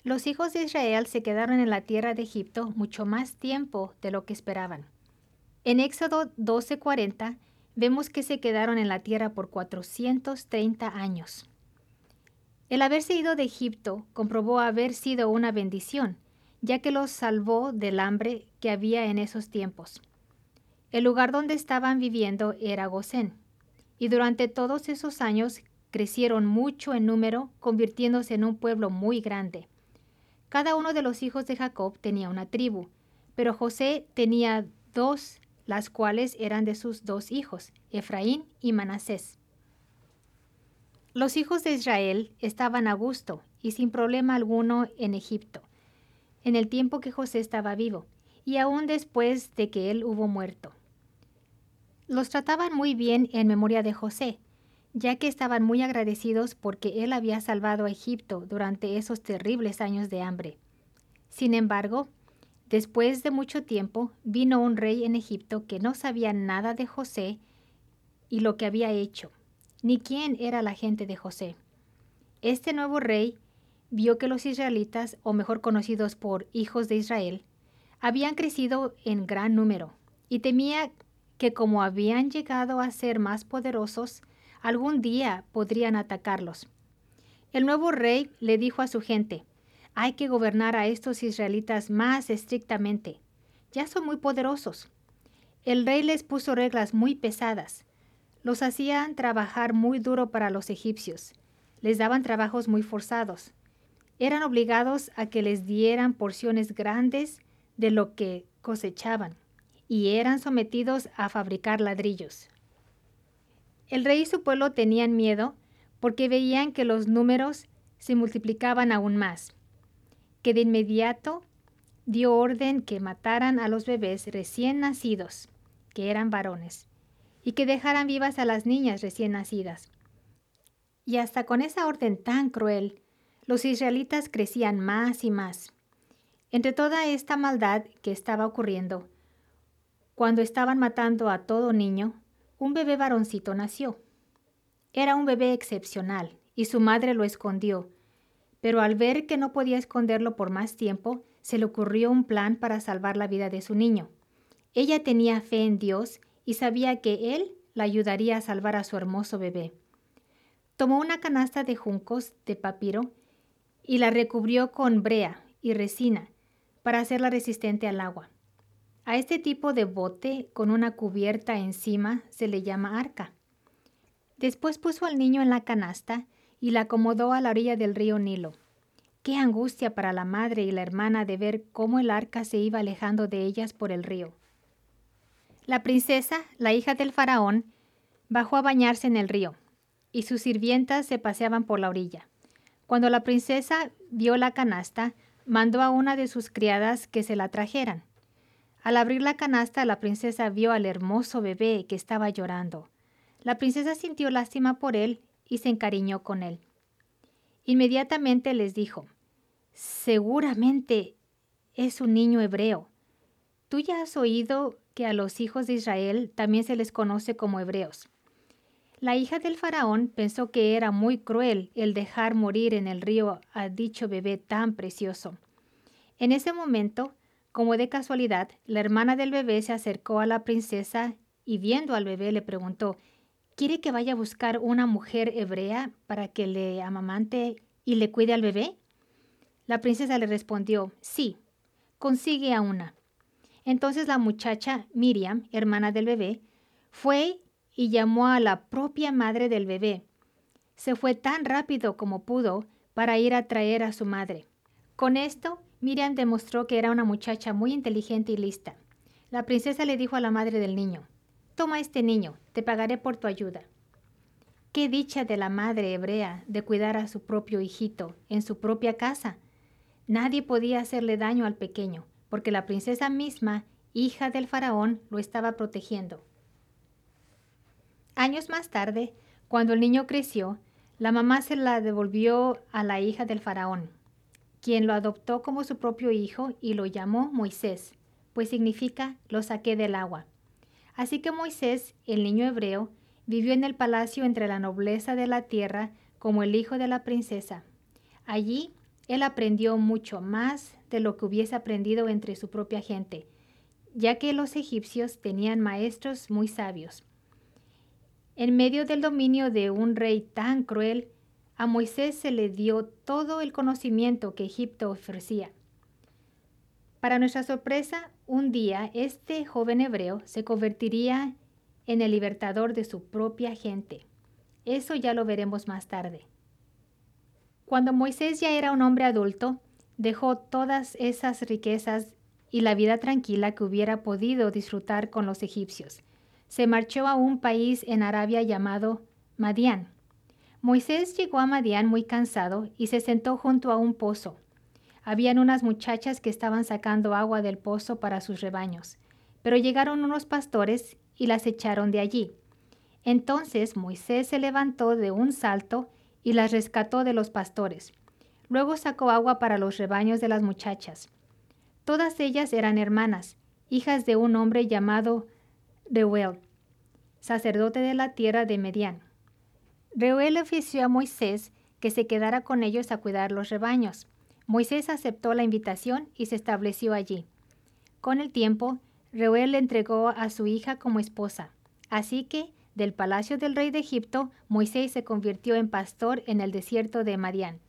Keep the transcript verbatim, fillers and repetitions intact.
Los hijos de Israel se quedaron en la tierra de Egipto mucho más tiempo de lo que esperaban. En Éxodo doce cuarenta vemos que se quedaron en la tierra por cuatrocientos treinta años. El haberse ido de Egipto comprobó haber sido una bendición, ya que los salvó del hambre que había en esos tiempos. El lugar donde estaban viviendo era Gosén, y durante todos esos años crecieron mucho en número, convirtiéndose en un pueblo muy grande. Cada uno de los hijos de Jacob tenía una tribu, pero José tenía dos, las cuales eran de sus dos hijos, Efraín y Manasés. Los hijos de Israel estaban a gusto y sin problema alguno en Egipto, en el tiempo que José estaba vivo, y aún después de que él hubo muerto. Los trataban muy bien en memoria de José, ya que estaban muy agradecidos porque él había salvado a Egipto durante esos terribles años de hambre. Sin embargo, después de mucho tiempo, vino un rey en Egipto que no sabía nada de José y lo que había hecho, ni quién era la gente de José. Este nuevo rey vio que los israelitas, o mejor conocidos por hijos de Israel, habían crecido en gran número y temía que como habían llegado a ser más poderosos, algún día podrían atacarlos. El nuevo rey le dijo a su gente: hay que gobernar a estos israelitas más estrictamente. Ya son muy poderosos. El rey les puso reglas muy pesadas. Los hacían trabajar muy duro para los egipcios. Les daban trabajos muy forzados. Eran obligados a que les dieran porciones grandes de lo que cosechaban y eran sometidos a fabricar ladrillos. El rey y su pueblo tenían miedo porque veían que los números se multiplicaban aún más, que de inmediato dio orden que mataran a los bebés recién nacidos, que eran varones, y que dejaran vivas a las niñas recién nacidas. Y hasta con esa orden tan cruel, los israelitas crecían más y más. Entre toda esta maldad que estaba ocurriendo, cuando estaban matando a todo niño, un bebé varoncito nació. Era un bebé excepcional y su madre lo escondió, pero al ver que no podía esconderlo por más tiempo, se le ocurrió un plan para salvar la vida de su niño. Ella tenía fe en Dios y sabía que Él la ayudaría a salvar a su hermoso bebé. Tomó una canasta de juncos de papiro y la recubrió con brea y resina para hacerla resistente al agua. A este tipo de bote con una cubierta encima se le llama arca. Después puso al niño en la canasta y la acomodó a la orilla del río Nilo. Qué angustia para la madre y la hermana de ver cómo el arca se iba alejando de ellas por el río. La princesa, la hija del faraón, bajó a bañarse en el río, y sus sirvientas se paseaban por la orilla. Cuando la princesa vio la canasta, mandó a una de sus criadas que se la trajeran. Al abrir la canasta, la princesa vio al hermoso bebé que estaba llorando. La princesa sintió lástima por él y se encariñó con él. Inmediatamente les dijo: seguramente es un niño hebreo. Tú ya has oído que a los hijos de Israel también se les conoce como hebreos. La hija del faraón pensó que era muy cruel el dejar morir en el río a dicho bebé tan precioso. En ese momento, como de casualidad, la hermana del bebé se acercó a la princesa y viendo al bebé le preguntó: ¿quiere que vaya a buscar una mujer hebrea para que le amamante y le cuide al bebé? La princesa le respondió: sí, consigue a una. Entonces la muchacha Miriam, hermana del bebé, fue y llamó a la propia madre del bebé. Se fue tan rápido como pudo para ir a traer a su madre. Con esto, Miriam demostró que era una muchacha muy inteligente y lista. La princesa le dijo a la madre del niño: toma este niño, te pagaré por tu ayuda. Qué dicha de la madre hebrea de cuidar a su propio hijito en su propia casa. Nadie podía hacerle daño al pequeño, porque la princesa misma, hija del faraón, lo estaba protegiendo. Años más tarde, cuando el niño creció, la mamá se la devolvió a la hija del faraón, quien lo adoptó como su propio hijo y lo llamó Moisés, pues significa lo saqué del agua. Así que Moisés, el niño hebreo, vivió en el palacio entre la nobleza de la tierra como el hijo de la princesa. Allí Él aprendió mucho más de lo que hubiese aprendido entre su propia gente, ya que los egipcios tenían maestros muy sabios. En medio del dominio de un rey tan cruel, a Moisés se le dio todo el conocimiento que Egipto ofrecía. Para nuestra sorpresa, un día este joven hebreo se convertiría en el libertador de su propia gente. Eso ya lo veremos más tarde. Cuando Moisés ya era un hombre adulto, dejó todas esas riquezas y la vida tranquila que hubiera podido disfrutar con los egipcios. Se marchó a un país en Arabia llamado Madián. Moisés llegó a Madián muy cansado y se sentó junto a un pozo. Habían unas muchachas que estaban sacando agua del pozo para sus rebaños, pero llegaron unos pastores y las echaron de allí. Entonces Moisés se levantó de un salto y las rescató de los pastores. Luego sacó agua para los rebaños de las muchachas. Todas ellas eran hermanas, hijas de un hombre llamado Reuel, sacerdote de la tierra de Medián. Reuel ofició a Moisés que se quedara con ellos a cuidar los rebaños. Moisés aceptó la invitación y se estableció allí. Con el tiempo, Reuel le entregó a su hija como esposa. Así que, del palacio del rey de Egipto, Moisés se convirtió en pastor en el desierto de Madián.